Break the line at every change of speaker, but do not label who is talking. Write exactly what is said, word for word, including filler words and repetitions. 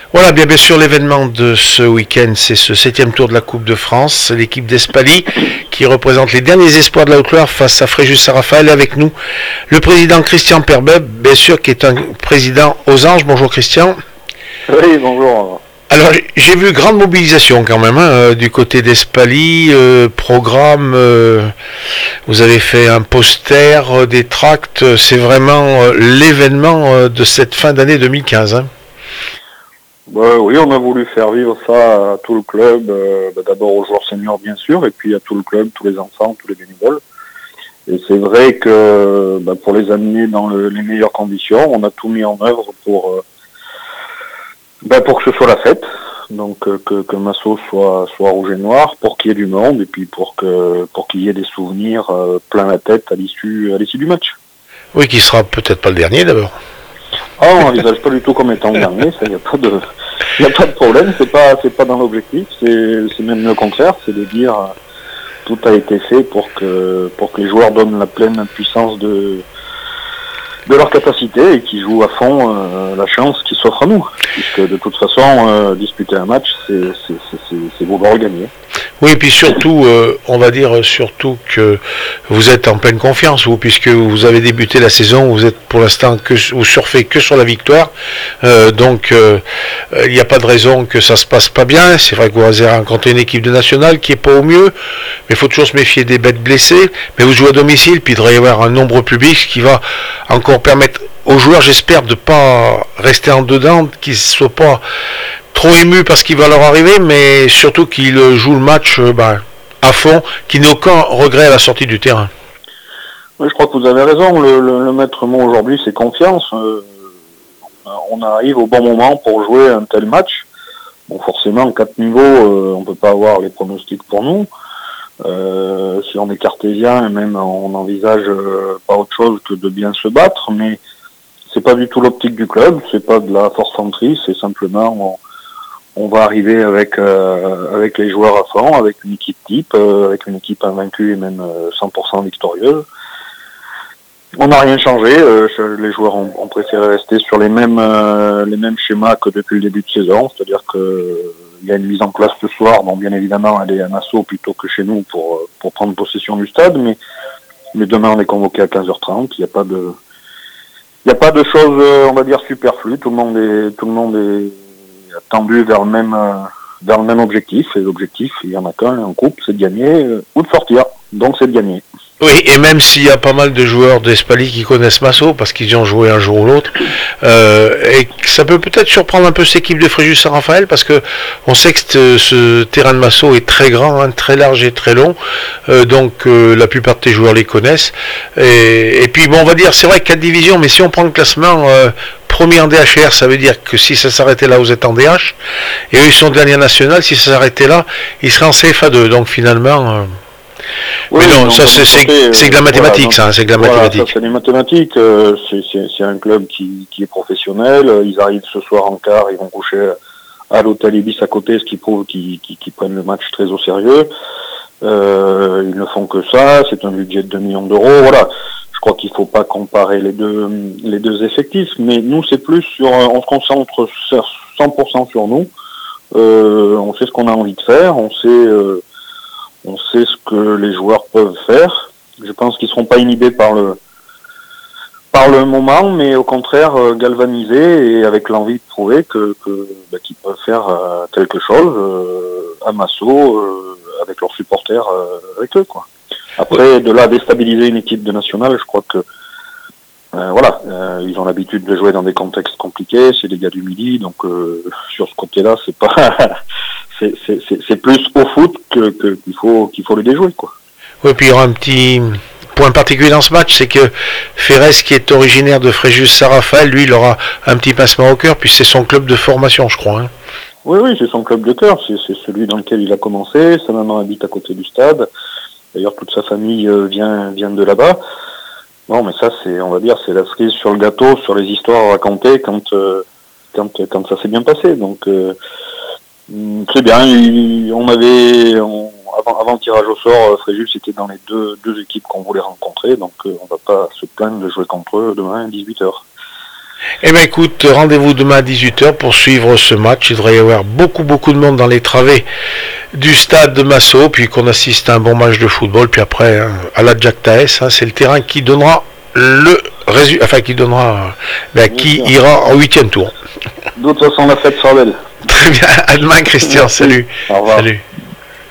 Voilà, bien, bien sûr, l'événement de ce week-end, c'est ce septième tour de la Coupe de France. L'équipe d'Espaly qui représente les derniers espoirs de la Haute-Loire face à Fréjus Saint-Raphaël. Avec nous, le président Christian Perbeb, bien sûr, qui est un président aux Anges. Bonjour Christian.
Oui, bonjour.
Alors, j'ai vu grande mobilisation quand même hein, du côté d'Espaly, euh, programme, euh, vous avez fait un poster, euh, des tracts, c'est vraiment euh, l'événement euh, de cette fin d'année deux mille quinze. Hein.
Bah, oui, on a voulu faire vivre ça à tout le club, euh, bah, d'abord aux joueurs seniors bien sûr, et puis à tout le club, tous les enfants, tous les bénévoles. Et c'est vrai que bah, pour les amener dans le, les meilleures conditions, on a tout mis en œuvre pour, euh, bah, pour que ce soit la fête, donc euh, que, que Massot soit, soit rouge et noir, pour qu'il y ait du monde, et puis pour que pour qu'il y ait des souvenirs euh, plein la tête à l'issue à l'issue du match.
Oui, qui sera peut-être pas le dernier d'abord.
Ah, on n'envisage pas du tout comme étant le dernier, ça, il n'y a pas de, y a pas de problème, c'est pas, c'est pas dans l'objectif, c'est, c'est même le contraire, c'est de dire, euh, tout a été fait pour que, pour que les joueurs donnent la pleine puissance de, de leur capacité et qu'ils jouent à fond, euh, la chance qui s'offre à nous. Puisque de toute façon, euh, disputer un match, c'est, c'est, c'est, c'est, c'est vouloir gagner.
Oui, et puis surtout, euh, on va dire surtout que vous êtes en pleine confiance, vous, puisque vous avez débuté la saison, vous êtes pour l'instant que vous surfez que sur la victoire, euh, donc il euh, n'y a pas de raison que ça se passe pas bien. C'est vrai que vous avez rencontré une équipe de nationale qui est pas au mieux, mais il faut toujours se méfier des bêtes blessées. Mais vous jouez à domicile, puis il devrait y avoir un nombre public qui va encore permettre aux joueurs, j'espère, de pas rester en dedans, qu'ils ne soient pas trop émus parce qu'il va leur arriver, mais surtout qu'ils jouent le match euh, bah, à fond, qu'ils n'aient aucun regret à la sortie du terrain.
Oui, je crois que vous avez raison. Le, le, le maître mot aujourd'hui, c'est confiance. Euh, on arrive au bon moment pour jouer un tel match. Bon, forcément, quatre niveaux, euh, on peut pas avoir les pronostics pour nous. Euh, si on est cartésien, et même on envisage euh, pas autre chose que de bien se battre, mais c'est pas du tout l'optique du club. C'est pas de la forfanterie, c'est simplement on, on va arriver avec euh, avec les joueurs à fond, avec une équipe type, euh, avec une équipe invaincue et même euh, cent pour cent victorieuse. On n'a rien changé. Euh, les joueurs ont, ont préféré rester sur les mêmes euh, les mêmes schémas que depuis le début de saison, c'est-à-dire que euh, il y a une mise en place ce soir, donc bien évidemment elle est à Massot plutôt que chez nous pour pour prendre possession du stade, mais mais demain on est convoqué à quinze heures trente. Il n'y a pas de il n'y a pas de choses, on va dire, superflues. Tout le monde est tout le monde est tendu vers le même euh, vers le même objectif, et l'objectif, il y en a qu'un en coupe, c'est de gagner euh, ou de sortir, donc c'est de gagner.
Oui, et même s'il y a pas mal de joueurs d'Espaly qui connaissent Massot, parce qu'ils y ont joué un jour ou l'autre, euh, et ça peut peut-être surprendre un peu cette équipe de Fréjus Saint-Raphaël, parce que on sait que ce, ce terrain de Massot est très grand, hein, très large et très long, euh, donc euh, la plupart de tes joueurs les connaissent. Et, et puis bon, on va dire, c'est vrai quatre divisions, mais si on prend le classement euh, premier en D H R, ça veut dire que si ça s'arrêtait là, vous êtes en D H, et eux ils sont dernier national, si ça s'arrêtait là, ils seraient en C F A deux, donc finalement... Euh,
Oui,
mais non,
donc,
ça c'est, c'est,
côté,
c'est de la mathématique,
voilà,
ça, hein, c'est de la
voilà,
mathématique.
Ça, c'est des mathématiques. Euh, c'est, c'est, c'est un club qui, qui est professionnel. Ils arrivent ce soir en quart, ils vont coucher à l'hôtel Ibis à côté, ce qui prouve qu'ils, qu'ils, qu'ils prennent le match très au sérieux. Euh, ils ne font que ça. C'est un budget de deux millions d'euros. Voilà. Je crois qu'il faut pas comparer les deux les deux effectifs, mais nous c'est plus sur, on se concentre cent pour cent sur nous. Euh, on sait ce qu'on a envie de faire, on sait euh, on sait ce que les joueurs peuvent faire. Je pense qu'ils seront pas inhibés par le par le moment, mais au contraire euh, galvanisés et avec l'envie de prouver que, que bah, qu'ils peuvent faire euh, quelque chose euh, à Massot euh, avec leurs supporters euh, avec eux, quoi. Après, de là à déstabiliser une équipe de nationale, je crois que euh, voilà, euh, ils ont l'habitude de jouer dans des contextes compliqués, c'est des gars du Midi, donc euh, sur ce côté-là, c'est pas c'est, c'est, c'est, c'est plus au foot que, que qu'il faut qu'il faut le déjouer, quoi.
Oui, puis il y aura un petit point particulier dans ce match, c'est que Ferrez, qui est originaire de Fréjus Saint-Raphaël, lui, il aura un petit pincement au cœur, puis c'est son club de formation, je crois. Hein.
Oui, oui, c'est son club de cœur, c'est, c'est celui dans lequel il a commencé, sa maman habite à côté du stade. D'ailleurs, toute sa famille euh, vient vient de là-bas. Non, mais ça, c'est, on va dire, c'est la cerise sur le gâteau, sur les histoires racontées quand euh, quand quand ça s'est bien passé. Donc, euh, c'est bien. Il, on avait, on, avant, avant le tirage au sort, Fréjus était dans les deux deux équipes qu'on voulait rencontrer. Donc, euh, on va pas se plaindre de jouer contre eux demain à dix-huit heures.
Eh bien écoute, rendez-vous demain à dix-huit heures pour suivre ce match. Il devrait y avoir beaucoup beaucoup de monde dans les travées du stade de Massot, puis qu'on assiste à un bon match de football, puis après hein, à la Jack Taes, hein, c'est le terrain qui donnera le résultat, enfin qui donnera, ben, qui sûr. ira en huitième tour.
D'autres façon la fête sera belle.
Très bien, à demain Christian, salut.
Au revoir.
Salut.